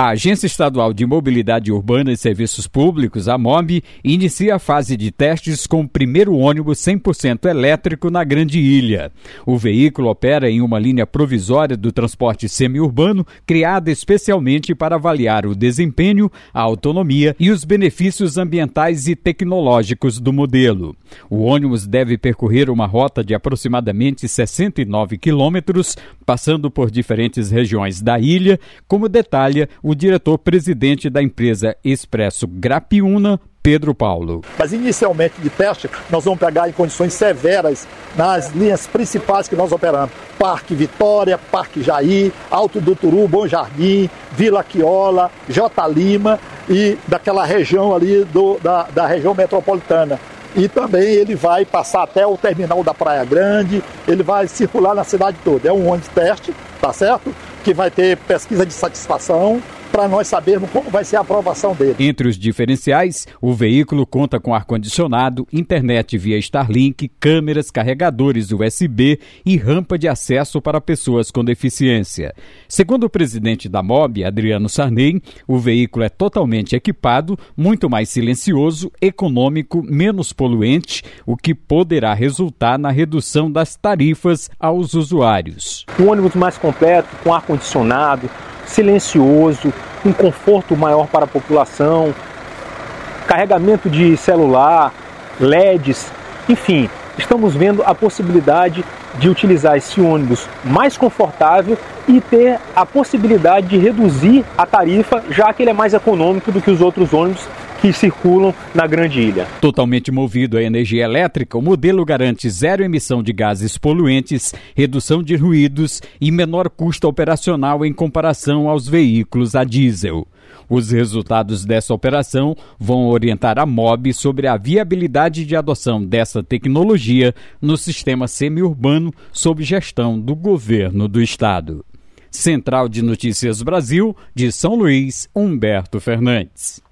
A Agência Estadual de Mobilidade Urbana e Serviços Públicos, a MOB, inicia a fase de testes com o primeiro ônibus 100% elétrico na Grande Ilha. O veículo opera em uma linha provisória do transporte semiurbano, criada especialmente para avaliar o desempenho, a autonomia e os benefícios ambientais e tecnológicos do modelo. O ônibus deve percorrer uma rota de aproximadamente 69 quilômetros, passando por diferentes regiões da ilha, como detalha o diretor-presidente da empresa Expresso Grapiúna, Pedro Paulo. Mas inicialmente de teste, nós vamos pegar em condições severas nas linhas principais que nós operamos. Parque Vitória, Parque Jair, Alto do Turu, Bom Jardim, Vila Quiola, J. Lima e daquela região ali da região metropolitana. E também ele vai passar até o terminal da Praia Grande, ele vai circular na cidade toda. É um ônibus teste, tá certo? Que vai ter pesquisa de satisfação para nós sabermos como vai ser a aprovação dele. Entre os diferenciais, o veículo conta com ar-condicionado, internet via Starlink, câmeras, carregadores USB e rampa de acesso para pessoas com deficiência. Segundo o presidente da MOB, Adriano Sarney, o veículo é totalmente equipado, muito mais silencioso, econômico, menos poluente, o que poderá resultar na redução das tarifas aos usuários. Um ônibus mais completo, com ar-condicionado, silencioso, um conforto maior para a população, carregamento de celular, LEDs, enfim, estamos vendo a possibilidade de utilizar esse ônibus mais confortável e ter a possibilidade de reduzir a tarifa, já que ele é mais econômico do que os outros ônibus que circulam na Grande Ilha. Totalmente movido a energia elétrica, o modelo garante zero emissão de gases poluentes, redução de ruídos e menor custo operacional em comparação aos veículos a diesel. Os resultados dessa operação vão orientar a MOB sobre a viabilidade de adoção dessa tecnologia no sistema semiurbano sob gestão do governo do estado. Central de Notícias Brasil, de São Luís, Humberto Fernandes.